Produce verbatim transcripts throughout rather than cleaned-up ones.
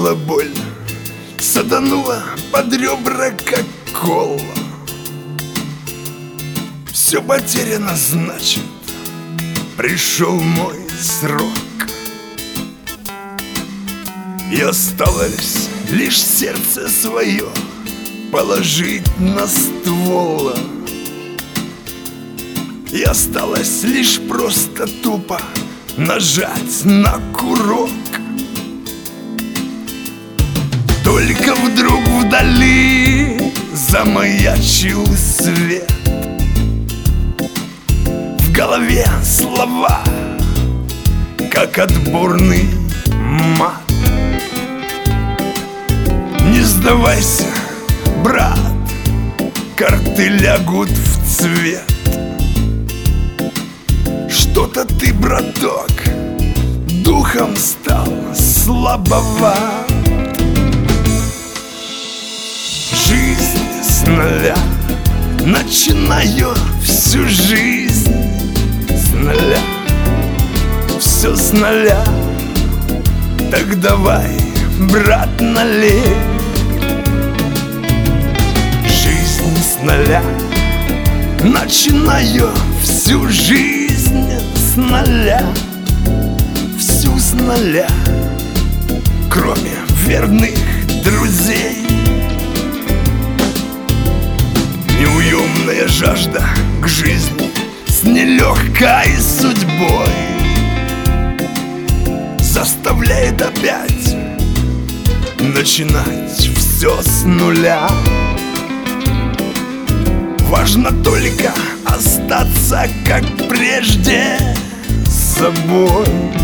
было больно, садануло под ребра, как кола. Все потеряно, значит, пришел мой срок. И осталось лишь сердце свое положить на ствол. И осталось лишь просто тупо нажать на курок. Только вдруг вдали замаячил свет. В голове слова, как отборный мат. Не сдавайся, брат, карты лягут в цвет. Что-то ты, браток, духом стал слабоват. Жизнь с нуля, начинаю всю жизнь с нуля. Все с нуля, так давай, брат, налей. Жизнь с нуля, начинаю всю жизнь с нуля. Всю с нуля, кроме верных друзей. Неуемная жажда к жизни с нелегкой судьбой заставляет опять начинать все с нуля. Важно только остаться, как прежде, собой.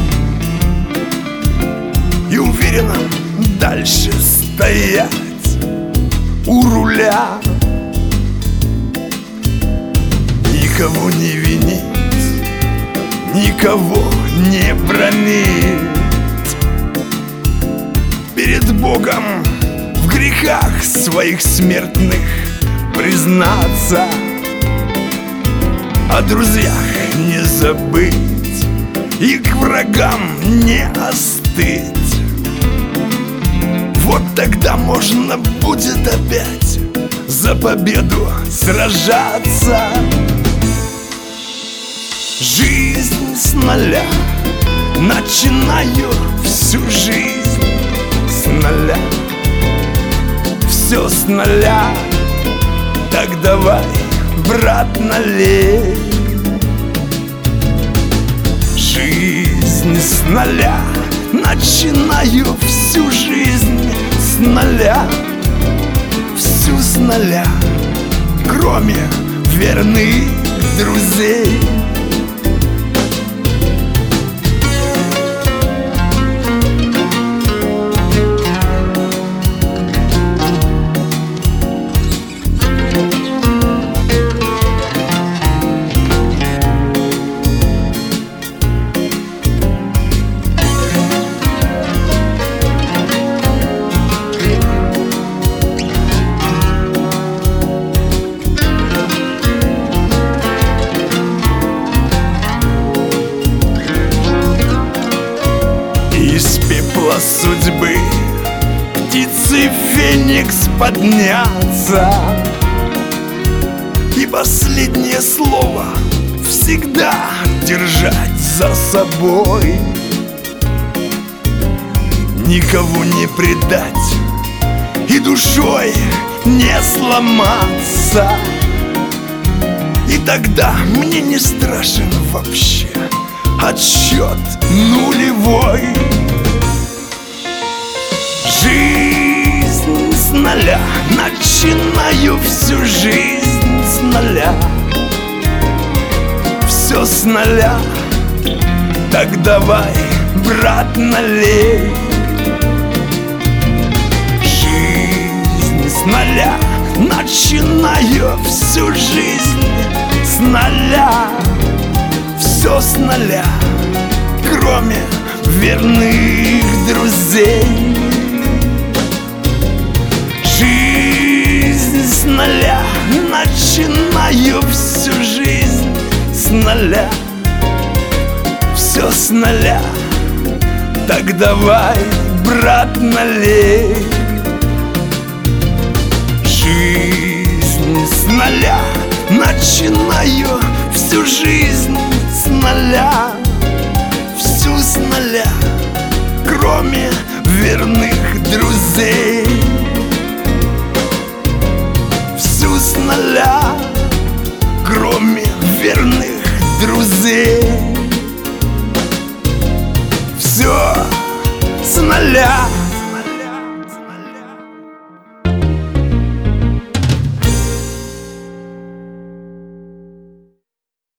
И уверенно дальше стоять у руля. Никого не винить, никого не бранить. Перед Богом в грехах своих смертных признаться. О друзьях не забыть и к врагам не остыть. Вот тогда можно будет опять за победу сражаться. Жизнь с нуля, начинаю всю жизнь с нуля. Все с нуля, так давай, брат, налей. Жизнь с нуля, начинаю всю жизнь с нуля. Всю с нуля, кроме верных друзей. Из пепла судьбы птицы феникс подняться. И последнее слово всегда держать за собой. Никого не предать и душой не сломаться. И тогда мне не страшен вообще отсчет нулевой. Жизнь с нуля, начинаю всю жизнь с нуля. Все с нуля, так давай, брат, налей. Жизнь с нуля, начинаю всю жизнь с нуля. Все с нуля, кроме верных друзей. Жизнь с нуля, начинаю всю жизнь с нуля. Все с нуля, так давай, брат, налей. Жизнь с нуля начинаю, всю жизнь с нуля, всю с нуля, кроме верных друзей. Всю с нуля, кроме верных друзей. Все с нуля.